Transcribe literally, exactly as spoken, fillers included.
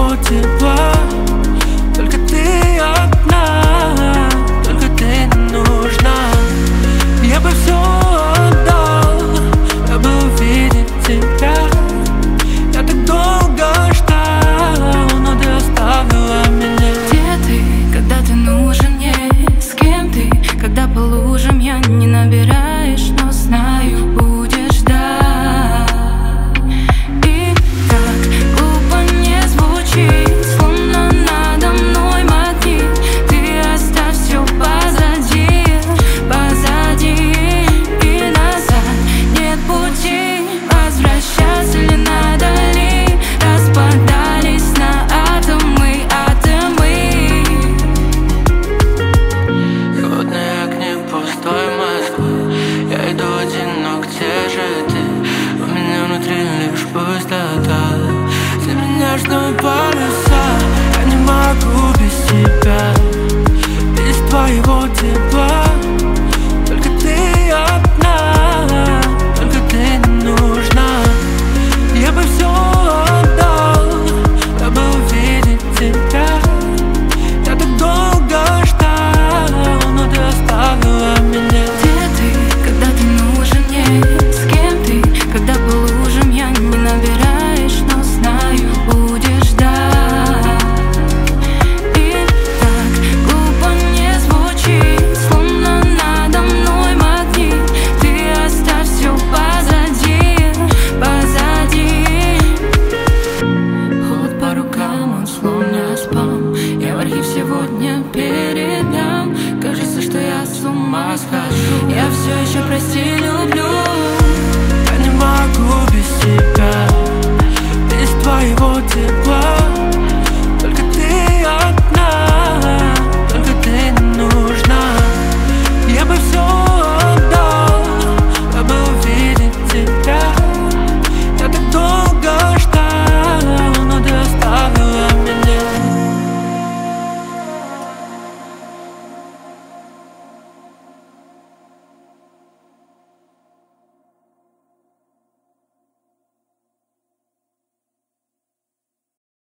твоего тепла. Только ты одна, только ты нужна. Я бы все отдал, дабы увидеть тебя. Я так долго ждал, но ты оставила меня. Где ты, когда ты нужен мне? С кем ты, когда по лужам я не набираешь, но знаю, будешь ждать. И как глупо не звучит, словно надо мной магнит. Ты оставь все позади, позади и назад нет пути. Возвращаться ли надо ли? Распадались на атомы, атомы. Холодные огни пустой Москвы. Я иду один, но где же ты? У меня внутри лишь пустота. Для меня ждут полюса. Я не могу без тебя, без твоего тепла. Только ты одна, только ты нужна. Я бы все отдал, дабы увидеть тебя. Я так долго ждал, но ты оставила меня. Где ты, когда ты нужен мне? С кем ты, когда по лужам я не набираешь, но знаю, будешь ждать. И так глупо не звучит, словно надо мной магнит. Ты оставь все позади, позади. Холод по рукам, он словно спам. Я в архив сегодня передам. Кажется, что я с ума схожу. Я все еще прости люблю. Я не могу без тебя, без твоего тепла.